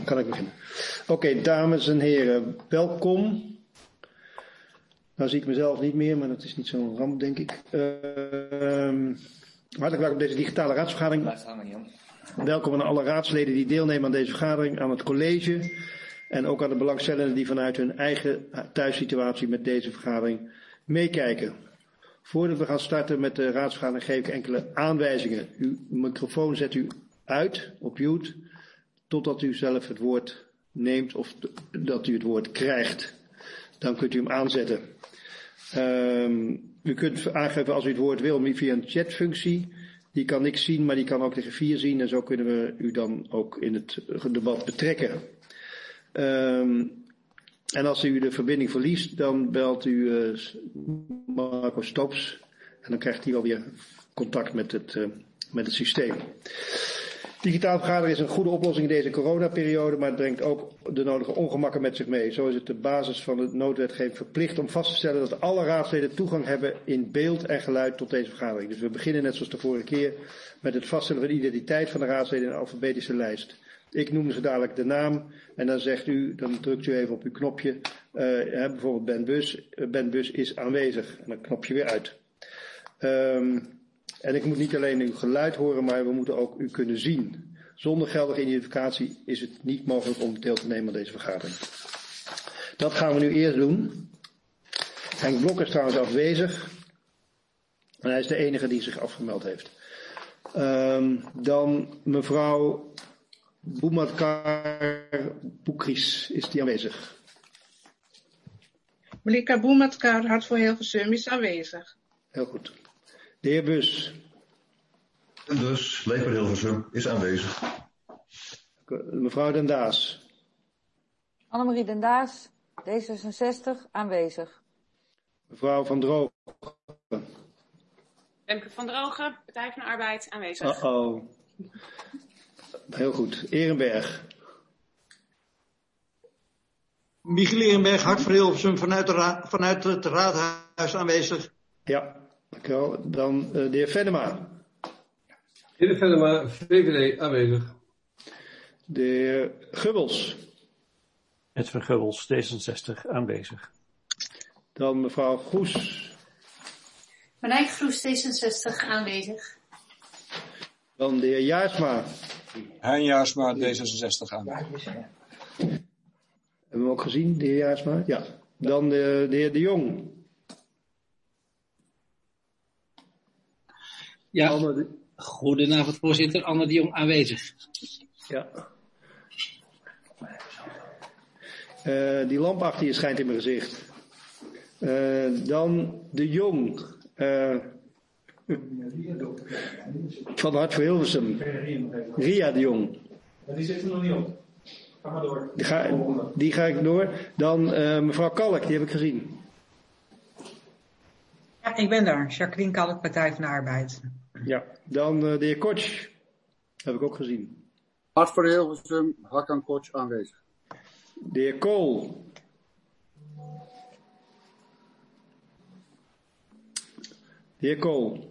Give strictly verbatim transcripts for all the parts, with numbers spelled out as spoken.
kan ik beginnen. Oké, okay, dames en heren, welkom. Nou zie ik mezelf niet meer, maar dat is niet zo'n ramp, denk ik. Uh, hartelijk welkom op deze digitale raadsvergadering. Blijf hangen, Jan. Welkom aan alle raadsleden die deelnemen aan deze vergadering, aan het college en ook aan de belangstellenden die vanuit hun eigen thuissituatie met deze vergadering meekijken. Voordat we gaan starten met de raadsvergadering geef ik enkele aanwijzingen. Uw microfoon zet u uit op mute totdat u zelf het woord neemt of dat u het woord krijgt. Dan kunt u hem aanzetten. Um, u kunt aangeven als u het woord wil via een chatfunctie. Die kan ik zien, maar die kan ook de griffier zien. En zo kunnen we u dan ook in het debat betrekken. Um, en als u de verbinding verliest, dan belt u uh, Marco Stops. En dan krijgt hij alweer contact met het, uh, met het systeem. Digitaal vergaderen is een goede oplossing in deze coronaperiode, maar het brengt ook de nodige ongemakken met zich mee. Zo is het de basis van de noodwetgeving verplicht om vast te stellen dat alle raadsleden toegang hebben in beeld en geluid tot deze vergadering. Dus we beginnen net zoals de vorige keer met het vaststellen van de identiteit van de raadsleden in een alfabetische lijst. Ik noem ze dadelijk de naam en dan zegt u, dan drukt u even op uw knopje, uh, hè, bijvoorbeeld Ben Bus. Uh, Ben Bus is aanwezig en dan knop je weer uit. Um, En ik moet niet alleen uw geluid horen, maar we moeten ook u kunnen zien. Zonder geldige identificatie is het niet mogelijk om deel te nemen aan deze vergadering. Dat gaan we nu eerst doen. Henk Blok is trouwens afwezig. En hij is de enige die zich afgemeld heeft. Um, dan mevrouw Boumatkar Boukris, is die aanwezig? Malika Boumatkar, Hart voor Hilversum, is aanwezig. Heel goed. De heer Bus. En dus, Leefbaar Hilversum is aanwezig. Mevrouw Den Daas. Annemarie Den Daas, D zesenzestig, aanwezig. Mevrouw Van Drogen. Femke van Drogen, Partij van de Arbeid, aanwezig. Uh-oh. Heel goed. Ehrenberg. Michiel Ehrenberg, Hart voor Hilversum, vanuit, de ra- vanuit het raadhuis aanwezig. Ja, dankjewel. Dan uh, de heer Venema. De heer Venema, V V D, aanwezig. De heer Gubbels. Edwin Gubbels, D zesenzestig, aanwezig. Dan mevrouw Goes. Manijke Groes, D zesenzestig, aanwezig. Dan de heer Jaarsma. Hein Jaarsma, D zesenzestig, aanwezig. Hebben we hem ook gezien, de heer Jaarsma? Ja. Dan de, de heer De Jong. Ja, Anne... goedenavond voorzitter, Anne de Jong aanwezig. Ja. Uh, die lamp achter je schijnt in mijn gezicht. Uh, dan De Jong. Uh, van Hart voor Hilversum. Ria De Jong. Die zit er nog niet op. Ga maar door. Die ga, die ga ik door. Dan uh, mevrouw Kalk, die heb ik gezien. Ja, ik ben daar. Jacqueline Kalk, Partij van de Arbeid. Ja, dan uh, de heer Kotsch. Heb ik ook gezien. Hart voor Hilversum, Hakan Kotsch aanwezig. De heer Kool. De heer Kool.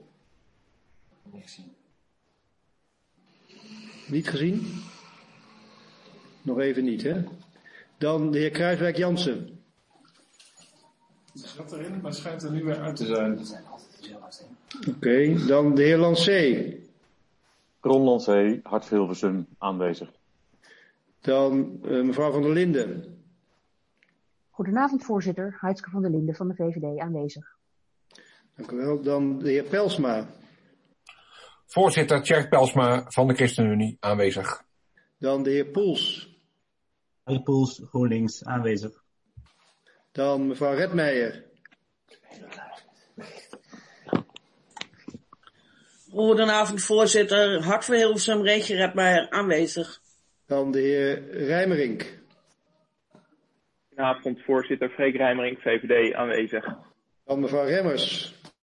Niet gezien? Nog even niet, hè? Dan de heer Kruiswijk Jansen. Die zat erin, maar schijnt er nu weer uit te zijn. Oké, okay, dan de heer Lancé. Ron Lancé, Hart voor Hilversum, aanwezig. Dan uh, mevrouw van der Linden. Goedenavond voorzitter, Heidske van der Linden van de V V D aanwezig. Dank u wel. Dan de heer Pelsma. Voorzitter Tjerk Pelsma van de ChristenUnie aanwezig. Dan de heer Poels. Heer Poels, GroenLinks aanwezig. Dan mevrouw Redmeijer. Goedenavond voorzitter, Hart voor Hilversum, Reetje Redmeijer aanwezig. Dan de heer Rijmerink. Goedenavond voorzitter, Freek Rijmerink, V V D aanwezig. Dan mevrouw Remmers.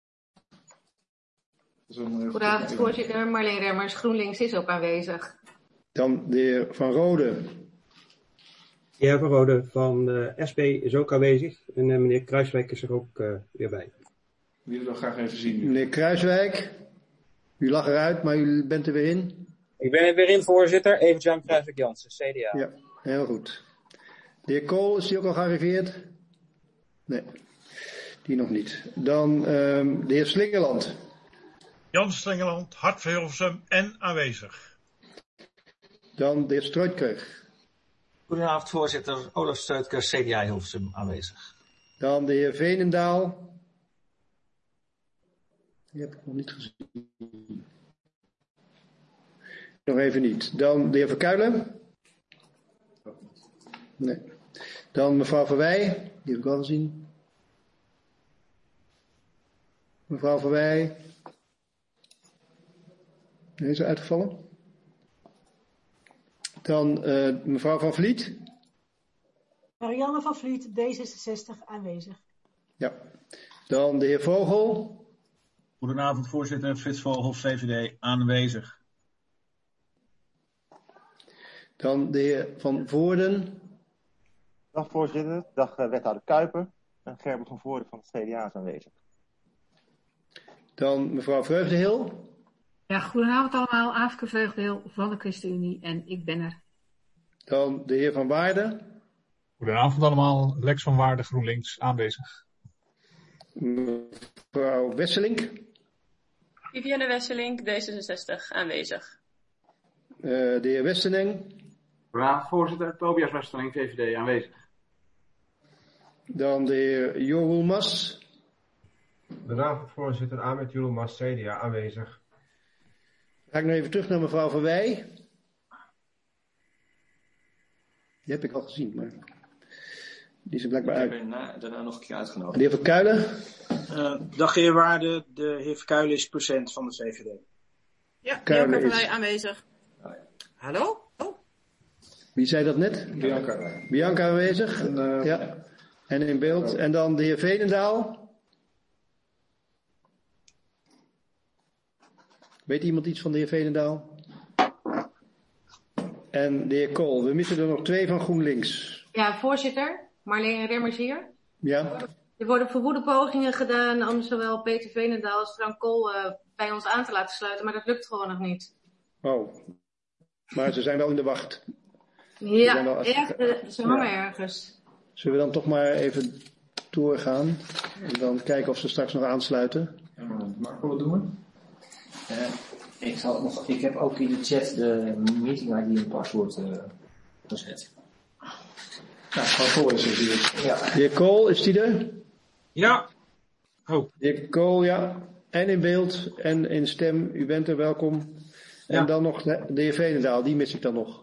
Goedenavond voorzitter, Marleen Remmers, GroenLinks is ook aanwezig. Dan de heer Van Rode. De heer Van Rode van de S P is ook aanwezig en uh, meneer Kruiswijk is er ook uh, weer bij. Die wil ik graag even zien. Meneer Kruiswijk, u lag eruit, maar u bent er weer in. Ik ben er weer in, voorzitter. Even Jan Kruiswijk Jansen, C D A. Ja, Heel goed. De heer Kool, is die ook al gearriveerd? Nee, die nog niet. Dan um, de heer Slingerland. Jan Slingerland, Hart voor Hilversum en aanwezig. Dan de heer Strooitkreeg. Goedenavond voorzitter, Olaf Streutker, C D A Hilversum aanwezig. Dan de heer Veenendaal. Die heb ik nog niet gezien. Nog even niet. Dan de heer Verkuilen. Nee. Dan mevrouw Verwij. Die heb ik al gezien. Mevrouw Verwij. Nee, is ze uitgevallen? Dan uh, mevrouw Van Vliet. Marianne van Vliet, D zesenzestig, aanwezig. Ja. Dan de heer Vogel. Goedenavond voorzitter, Frits Vogel, V V D, aanwezig. Dan de heer Van Voorden. Dag voorzitter, dag uh, wethouder Kuiper. En Gerbert van Voorden van het C D A is aanwezig. Dan mevrouw Vreugdehil. Ja, goedenavond allemaal, Aafke Vreugdehil van de ChristenUnie en ik ben er. Dan de heer Van Waarden. Goedenavond allemaal, Lex van Waarden, GroenLinks, aanwezig. Mevrouw Wesselink. Vivienne Wesselink, D zesenzestig, aanwezig. Uh, de heer Westeneng. Goedenavond voorzitter, Tobias Westerling, V V D, aanwezig. Dan de heer Jorul Mas. Goedenavond voorzitter, Ahmed Jorul Mas, C D A, aanwezig. Ga ik nog even terug naar mevrouw Verwij. Die heb ik al gezien, maar die is er blijkbaar uit. Ik heb daarna, daarna nog een keer uitgenodigd. De heer Verkuilen. Uh, dag heer Waarde, de heer Verkuilen is procent van de V V D. Ja, Bianca Verwij aanwezig. Hallo? Oh. Wie zei dat net? Bianca. Bianca aanwezig. En, uh, ja. En in beeld. En dan de heer Veenendaal. Weet iemand iets van de heer Veenendaal? En de heer Kool. We missen er nog twee van GroenLinks. Ja, voorzitter. Marleen Remmers hier. Ja. Er worden verwoede pogingen gedaan om zowel Peter Veenendaal als Frank Kool uh, bij ons aan te laten sluiten, maar dat lukt gewoon nog niet. Oh. Maar ze zijn wel in de wacht. Ja, ze, wel, echt, uh, ze hangen ja. ergens. Zullen we dan toch maar even doorgaan? En dan kijken of ze straks nog aansluiten. Ja, Marco, wat doen we? Uh, ik, zal nog, ik heb ook in de chat de meeting I D en paswoord uh, gezet. Ja, Van Kool is er hier. Ja. De heer Kool, is die er? Ja. Oh. De heer Kool, ja. En in beeld en in stem. U bent er, welkom. En ja. Dan nog de, de heer Veenendaal, die mis ik dan nog.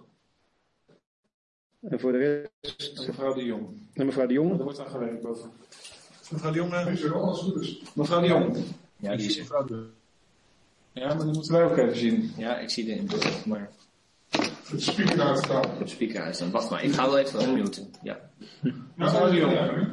En voor de rest... En mevrouw de Jong. En mevrouw de Jong. Er wordt aan gewerkt boven. Mevrouw de Jong. Is er alles goed is. Mevrouw de Jong. Ja, die is er. Ja, maar die moeten wij ook even zien. Ja, ik zie de in beeld, maar... Het speaker uitstaan. Het speaker uitstaan. Wacht maar, ik ga wel even unmuten. Ja. Mevrouw de Jong.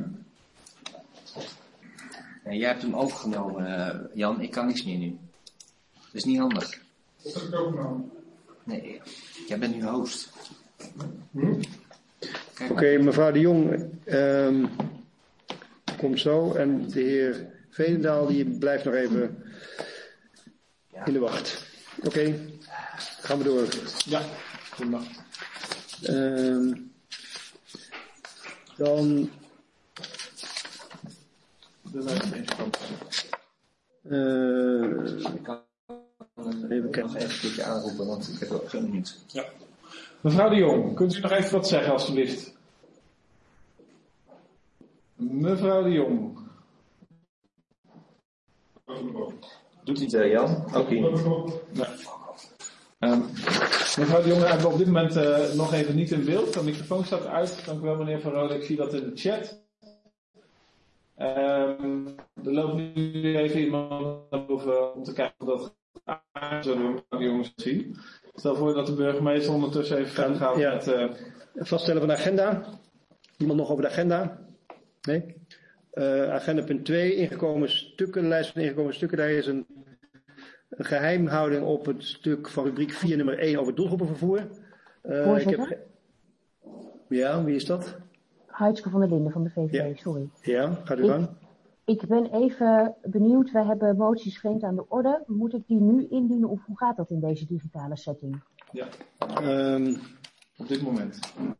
Ja, jij hebt hem overgenomen, uh, Jan. Ik kan niks meer nu. Dat is niet handig. Wat heb ik overgenomen? Nee, jij bent nu host. Hm? Oké, okay, mevrouw de Jong um, komt zo. En de heer Veenendaal die blijft nog even ja. in de wacht. Oké, okay. Gaan we door. Ja, prima. Um, dan... Uh, ik kan even nog even een keertje aanroepen, want ik heb wel geen minuut. Ja. Mevrouw de Jong, kunt u nog even wat zeggen alstublieft? Mevrouw de Jong. Doet hij het, uh, Jan? Ook hier. Ja. Um, mevrouw de Jong hebben we op dit moment uh, nog even niet in beeld. De microfoon staat uit. Dank u wel, meneer Van Rode. Ik zie dat in de chat. Um, er loopt nu even iemand naar boven om te kijken of dat aan zullen we mevrouw de Jong zien. Stel voor dat de burgemeester ondertussen even verder gaat ja. met... Uh... Vaststellen van de agenda. Iemand nog over de agenda? Nee? Uh, agenda punt twee, ingekomen stukken, de lijst van ingekomen stukken. Daar is een, een geheimhouding op het stuk van rubriek vier nummer één over doelgroepenvervoer. Uh, ik heb... Ja, wie is dat? Heitske van der Linden van de V V D, ja. sorry. Ja, gaat u gang. Ik ben even benieuwd, we hebben moties vreemd aan de orde. Moet ik die nu indienen of hoe gaat dat in deze digitale setting? Ja, um, op dit moment.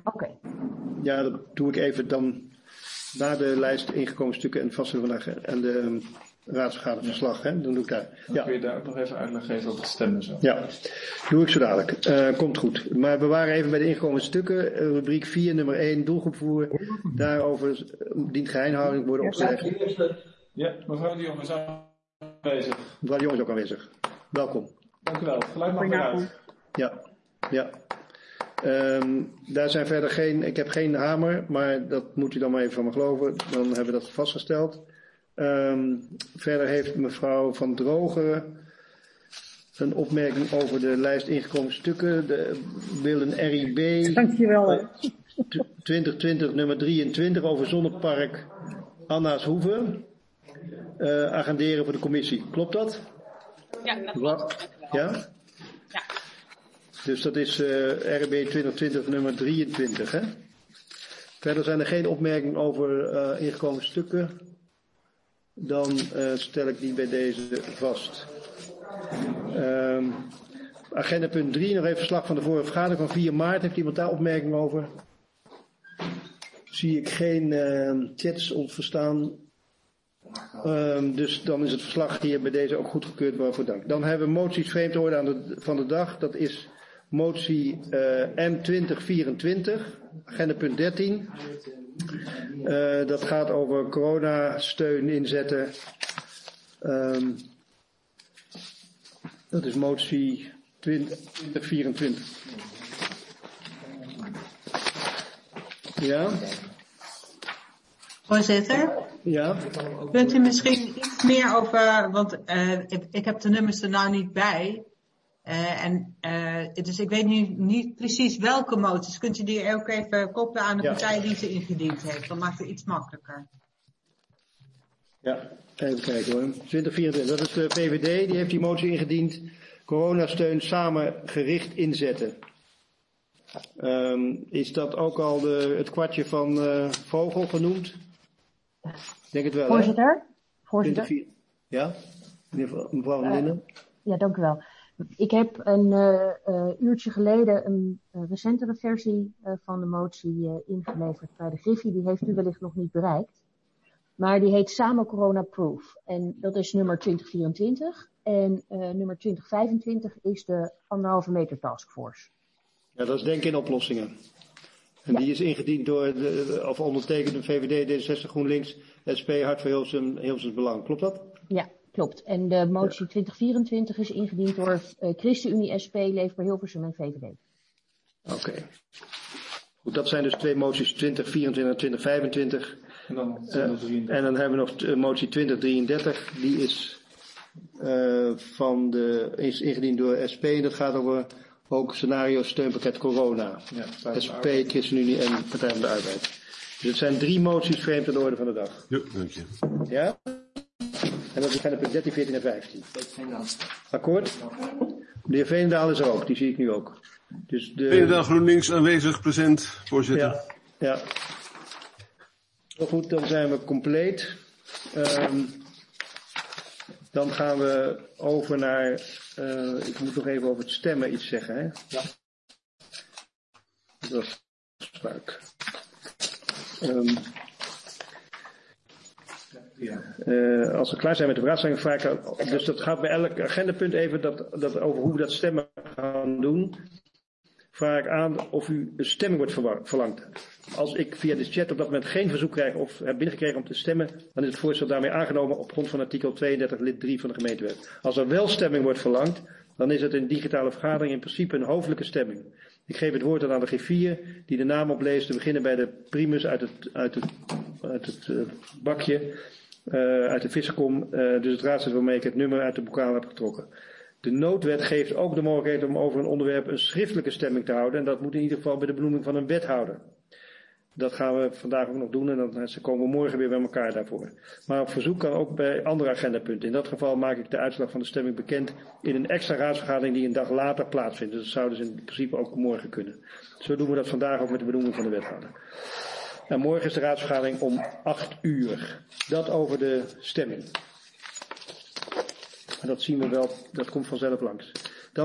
Oké. Okay. Ja, dat doe ik even dan na de lijst ingekomen stukken en vaststellen vandaag en de um, raadsvergaderverslag. Hè? Dan doe ik daar. Dan ja. kun je daar ook nog even uitleg geven over het stemmen zo. Ja, doe ik zo dadelijk. Uh, komt goed. Maar we waren even bij de ingekomen stukken. Uh, rubriek vier, nummer één, doelgroepvoer. Daarover dient geheimhouding worden opgelegd. Ja, mevrouw de Jong is aanwezig. Mevrouw de Jong is ook aanwezig. Welkom. Dank u wel. Geluid mag eruit. Ja, ja. Um, daar zijn verder geen, ik heb geen hamer, maar dat moet u dan maar even van me geloven. Dan hebben we dat vastgesteld. Um, verder heeft mevrouw Van Drogeren een opmerking over de lijst ingekomen stukken. De, wil een R I B. Dankjewel. twintig twintig nummer drieëntwintig over Zonnepark Anna's Hoeve. Uh, agenderen voor de commissie. Klopt dat? Ja, dat klopt. Ja? Ja. Dus dat is uh, R I B twintig twintig nummer drieëntwintig. Hè? Verder zijn er geen opmerkingen over uh, ingekomen stukken. Dan uh, stel ik die bij deze vast. Um, agenda punt drie, nog even verslag van de vorige vergadering van vier maart. Heeft iemand daar opmerkingen over? Zie ik geen uh, chats ontvestaan. Um, dus dan is het verslag hier bij deze ook goedgekeurd, waarvoor dank. Dan hebben we moties vreemd orde aan de, van de dag. Dat is motie uh, M twintig vierentwintig, agenda punt dertien. Uh, dat gaat over coronasteun inzetten. Um, dat is motie twintig vierentwintig. Ja? Voorzitter? Ja? Kunt u misschien iets meer over, want uh, ik, ik heb de nummers er nou niet bij. Uh, en, uh, dus ik weet nu niet precies welke moties. Kunt u die ook even koppelen aan de ja. partij die ze ingediend heeft? Dan maakt het iets makkelijker. Ja, even kijken hoor. twintig vierentwintig, dat is de P V D, die heeft die motie ingediend. Coronasteun samen gericht inzetten. Um, is dat ook al de, het kwartje van uh, Vogel genoemd? Ik denk het wel, Voorzitter? Hè? Voorzitter? twintig, ja? Mevrouw Van Linden? Uh, ja, dank u wel. Ik heb een uh, uh, uurtje geleden een uh, recentere versie uh, van de motie uh, ingeleverd bij de Griffie. Die heeft u wellicht nog niet bereikt. Maar die heet Samen Corona Proof. En dat is nummer twintig vierentwintig. En uh, nummer twintig vijfentwintig is de anderhalve meter taskforce. Ja, dat is denk ik in oplossingen. En ja. Die is ingediend door, de, of ondertekend door V V D, D zesenzestig, GroenLinks, S P, Hart voor Hilversum, Hilversums Belang. Klopt dat? Ja, klopt. En de motie ja. twintig vierentwintig is ingediend door uh, ChristenUnie, S P, Leefbaar Hilversum en V V D. Oké. Okay. Goed, dat zijn dus twee moties, twintig vierentwintig en twintig vijfentwintig. En dan, uh, en dan hebben we nog uh, motie twintig drieëndertig. Die is, uh, van de, is ingediend door S P. En dat gaat over ook scenario steunpakket corona. Ja, S P, ChristenUnie en Partij van de Arbeid. Dus het zijn drie moties vreemd aan de orde van de dag. Ja, dank je. Ja? En dat zijn op dertien, veertien en vijftien. Akkoord? De heer Veenendaal is er ook, die zie ik nu ook. Dus de... Veenendaal GroenLinks aanwezig, present, voorzitter. Ja, ja. Heel goed, dan zijn we compleet. Um, dan gaan we over naar, uh, ik moet nog even over het stemmen iets zeggen, hè? Ja. Dat is vaak. Um, Ja. Uh, als we klaar zijn met de vraagstelling, vraag ik, dus dat gaat bij elk agendapunt even dat, dat over hoe we dat stemmen gaan doen. Vraag ik aan of u een stemming wordt verlangd. Als ik via de chat op dat moment geen verzoek krijg of heb binnengekregen om te stemmen, dan is het voorstel daarmee aangenomen op grond van artikel tweeëndertig lid drie van de gemeentewet. Als er wel stemming wordt verlangd, dan is het in digitale vergadering in principe een hoofdelijke stemming. Ik geef het woord aan de griffier die de naam opleest, te beginnen bij de primus uit het, uit het, uit het uh, bakje. Uh, uit de vissenkom, uh, dus het raadsel waarmee ik het nummer uit de bokaal heb getrokken. De noodwet geeft ook de mogelijkheid om over een onderwerp een schriftelijke stemming te houden. En dat moet in ieder geval bij de benoeming van een wethouder. Dat gaan we vandaag ook nog doen en dan komen we morgen weer bij elkaar daarvoor. Maar op verzoek kan ook bij andere agendapunten. In dat geval maak ik de uitslag van de stemming bekend in een extra raadsvergadering die een dag later plaatsvindt. Dus dat zou dus in principe ook morgen kunnen. Zo doen we dat vandaag ook met de benoeming van de wethouder. En morgen is de raadsvergadering om acht uur. Dat over de stemming. En dat zien we wel, dat komt vanzelf langs.